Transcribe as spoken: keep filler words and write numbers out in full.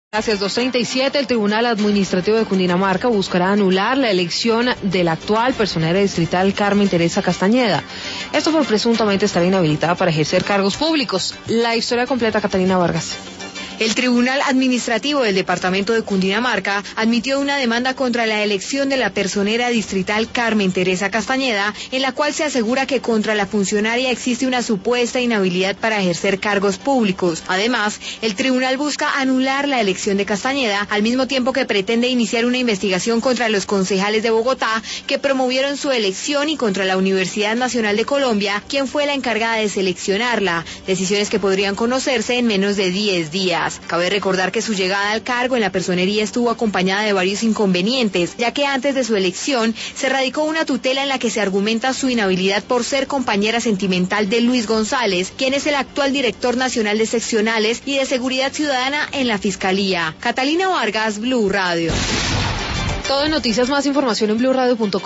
Gracias, dos treinta y siete, el Tribunal Administrativo de Cundinamarca buscará anular la elección de la actual personera distrital Carmen Teresa Castañeda. Esto por presuntamente estar inhabilitada para ejercer cargos públicos. La historia completa, Catalina Vargas. El Tribunal Administrativo del Departamento de Cundinamarca admitió una demanda contra la elección de la personera distrital Carmen Teresa Castañeda, en la cual se asegura que contra la funcionaria existe una supuesta inhabilidad para ejercer cargos públicos. Además, el tribunal busca anular la elección de Castañeda, al mismo tiempo que pretende iniciar una investigación contra los concejales de Bogotá que promovieron su elección y contra la Universidad Nacional de Colombia, quien fue la encargada de seleccionarla, decisiones que podrían conocerse en menos de diez días. Cabe recordar que su llegada al cargo en la personería estuvo acompañada de varios inconvenientes, ya que antes de su elección se radicó una tutela en la que se argumenta su inhabilidad por ser compañera sentimental de Luis González, quien es el actual director nacional de seccionales y de seguridad ciudadana en la Fiscalía. Catalina Vargas, Blue Radio. Todo en noticias, más información en blue radio punto com.